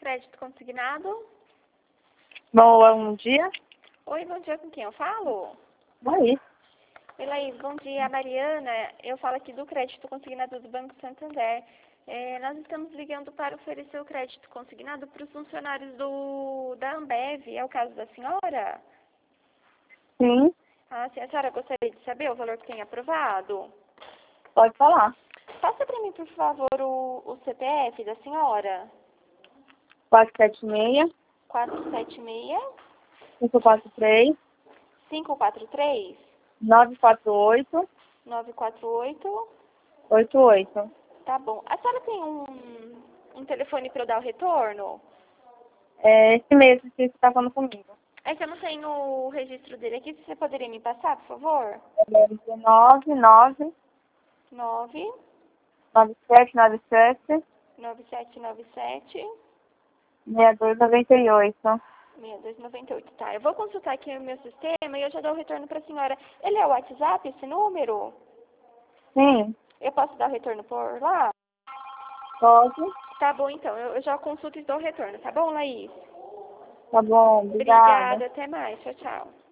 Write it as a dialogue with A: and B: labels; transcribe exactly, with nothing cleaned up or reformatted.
A: crédito consignado.
B: Bom dia.
A: Oi, bom dia, com quem eu falo?
B: Oi.
A: Oi, Laís, bom dia, Mariana. Eu falo aqui do crédito consignado do Banco Santander. É, nós estamos ligando para oferecer o crédito consignado para os funcionários do, da Ambev. É o caso da senhora?
B: Sim,
A: Ah, sim, a senhora gostaria de saber o valor que tem aprovado?
B: pode falar.
A: Passa para mim, por favor, o, o C P F da senhora.
B: quatro sete seis,
A: quatro sete seis,
B: cinco quatro três,
A: cinco quatro três,
B: nove quatro oito,
A: nove quatro oito.
B: oito oito.
A: Tá bom. A senhora tem um, um telefone para eu dar o retorno?
B: É esse mesmo que você está falando comigo.
A: É que eu não tenho o registro dele aqui. Você poderia me passar, por favor?
B: É nove nove
A: nove
B: nove sete nove sete
A: nove sete nove sete
B: seis dois nove oito.
A: seis dois nove oito. Tá, eu vou consultar aqui o meu sistema e eu já dou o retorno para a senhora. Ele é o WhatsApp, esse número?
B: Sim,
A: Eu posso dar o retorno por lá?
B: pode.
A: Tá bom, então. Eu eu já consulto e dou o retorno. Tá bom, Laís?
B: Tá bom, obrigada.
A: Obrigada. Até mais. Tchau, tchau.